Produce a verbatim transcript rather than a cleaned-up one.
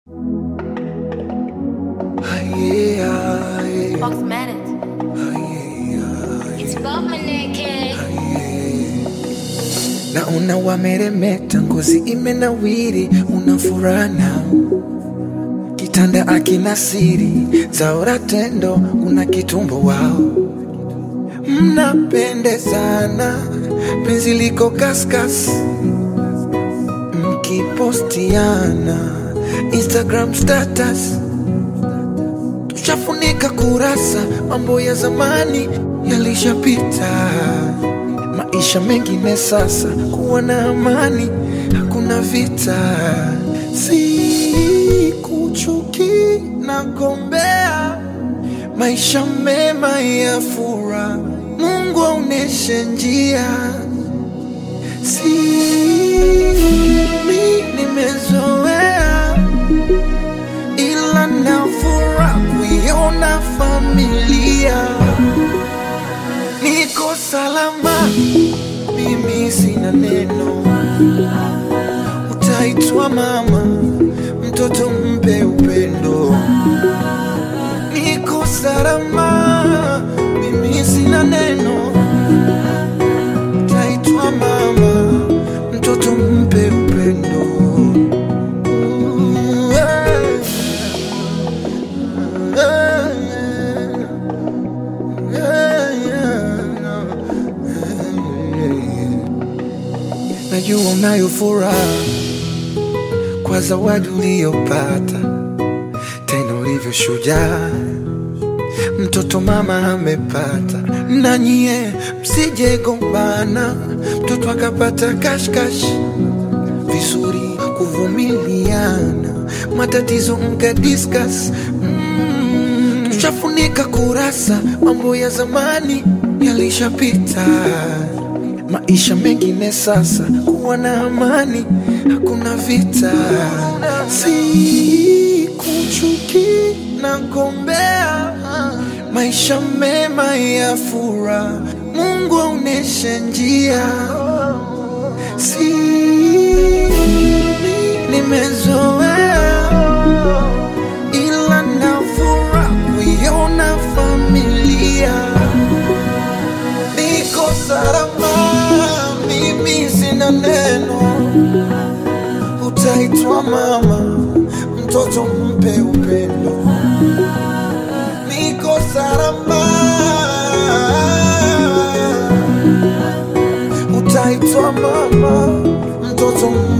Fox Manet. It's Bob Maneke. Naona wameremeta, ngozi imenawiri, unafurana kitanda akina siri, zaora tendo, una kitumbo wao. Mnapendezana, penzi liko kaskas, mkipostiana Instagram status. Tushafunika kurasa, mambo ya zamani yalishapita. Maisha mengine sasa, kuwa na amani, hakuna vita. Si kuchuki na gombea, maisha mema ya furaha, Mungu aoneshe njia. Si mimi nimezoea, ila na furaha kuiona familia. Niko salama, mimi sina neno. Utaitwa mama, mtoto mpe upendo. Niko salama, mimi sina neno. Utaitwa mama, mtoto mpe upendo. Najua unayo furaha kwa zawadi uliyopata, tena ulivyo shujaa, mtoto mama amepata. Na nyie msije gombana, mtoto akapata kashkash, vizuri kuvumiliana, matatizo mka discuss. mm, Tushafunika kurasa, mambo ya zamani yalishapita. Maisha mengine sasa, kuwa na amani, hakuna vita. Si kuchuki na gombea, maisha mema ya furaha, Mungu aoneshe njia. Si nimezoea, ila na furaha kuiona familia. Niko salama, mimi sina neno. Utaitwa mama, mtoto mpe upendo. Niko salama, utaitwa mama, mtoto mpe